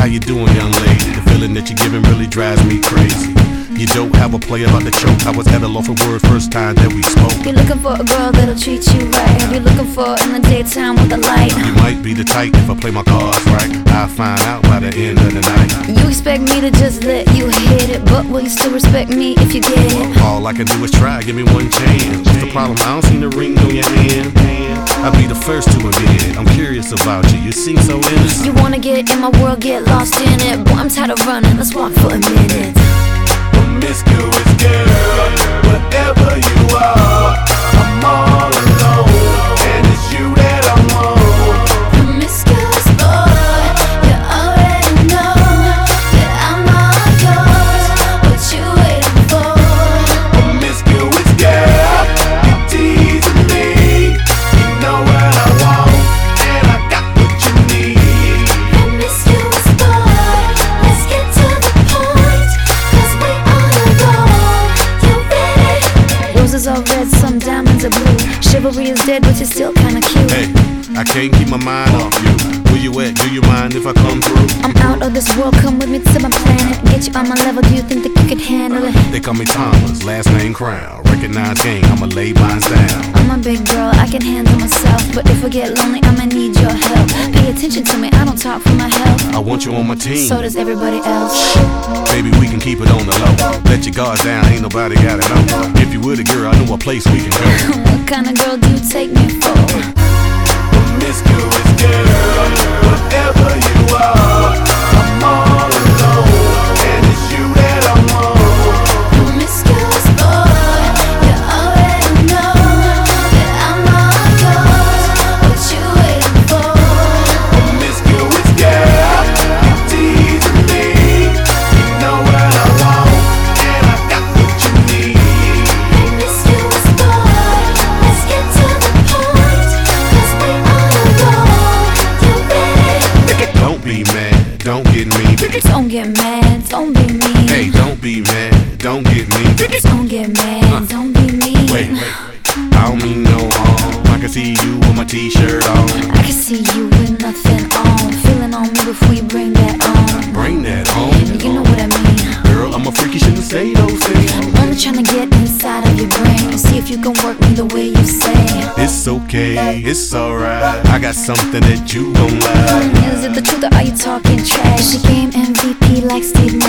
How you doing, young lady? The feeling that you're giving really drives me crazy. You don't have a play about the choke. I was at a loss for words first time that we spoke. You're looking for a girl that'll treat you right. Have you looking for in the daytime with the light? You might be the type if I play my cards right. I'll find out by the end of the night. You expect me to just let you hit it, but will you still respect me if you get it? All I can do is try, give me one chance. What's the problem? I don't see the ring on your hand. I'll be the first to admit. I'm curious about you, you seem so innocent. You wanna get in my world, get lost in it. Boy, I'm tired of running, let's walk for a minute. Promiscuous girl, whatever you are, I'm all alone, and it's you that I want. Promiscuous boy, you already know that I'm all yours. What you waiting for? Promiscuous girl, you teasing me. You know what I want, and I got what you need. Promiscuous boy, let's get to the point, 'cause we on the road. You ready? Roses are red, some diamonds are blue. Chivalry is dead, but you're still kinda cute. Hey, I can't keep my mind off you. Where you at? Do you mind if I come through? I'm out of this world, come with me to my planet. Get you on my level, do you think that you could handle it? They call me Thomas, last name Crown. Recognize game, I'ma lay mine down. I'm a big girl, I can handle myself. But if I get lonely, I'ma need your help. Pay attention to me, I don't talk for my health. I want you on my team. So does everybody else. Baby, we can keep it on the low. Let your guard down, ain't nobody gotta know. If you were the girl, I know a place we can go. What kind of girl do you take me for? Promiscuous girl, whatever you are, I'm all alone, and it's you that I want. Promiscuous boy, you already know that I'm all yours. What you waiting for? Promiscuous girl, you teasing me. You know what I want, and I got what you need. Promiscuous boy, let's get to the point, 'cause we on the road. You ready? Don't be mad, don't get me. Don't get mad, don't be mean. Hey, don't be mad, don't get me. Don't get mad, don't be mean. Wait, I don't mean no harm. I can see you with my t-shirt on. I can see you with nothing on. Feeling on me before you bring that on. Bring that on. You know what I mean. Girl, I'm a freak, you shouldn't say those things. I'm only trying to get inside of your brain and see if you can work me the way you say. It's okay, it's alright. I got something that you gon' like. Is it the truth or are you talking trash? Is your game MVP like Steve